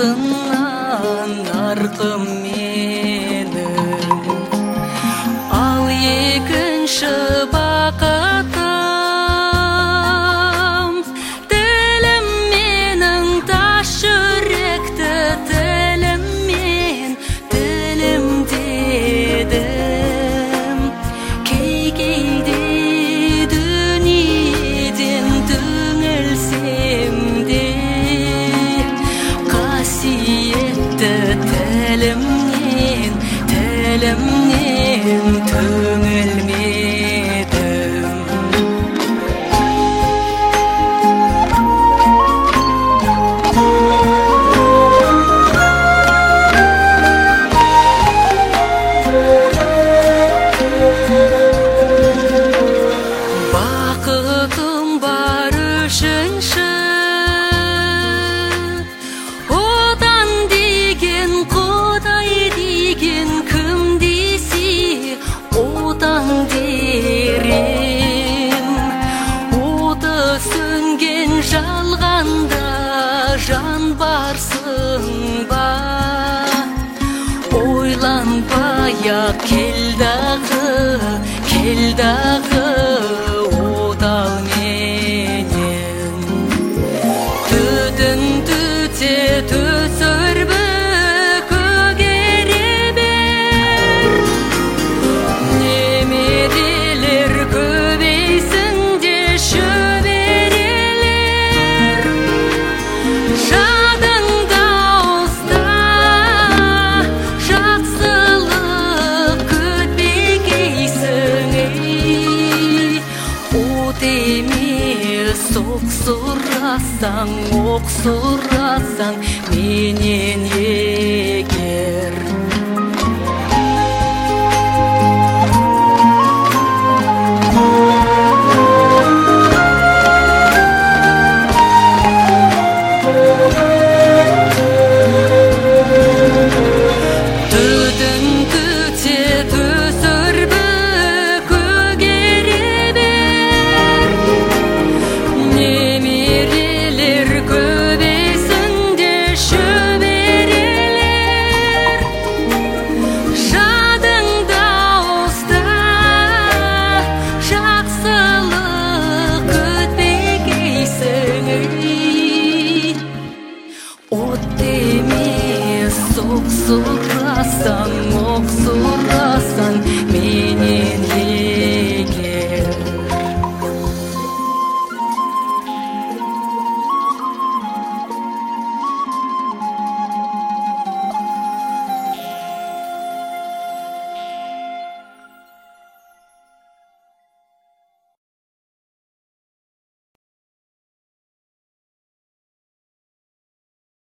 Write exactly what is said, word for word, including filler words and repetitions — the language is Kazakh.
артынан арқым менің, ал екінші бақытым тілім менің, тас жүректі тіліммен тілім дедім. Кей-кейде дүниеден түңілсем де, қасиетті тілімнен тілімнен түңілмедім. Бақытым бар үшінші, одан деген Құдай деген кім десе одан дерем. Оты сөнген жалғанда жан барсың ба, ойланбай-ақ кел дағы, кел дағы отау менен. Түтін түте түс өрбі көгере бер, немерелер көбейсін де шөберелер. Жадыңда ұста, жақсылық күтпегейсің ей. От емес оқ сұрасаң, оқ сұрасаң менен егер.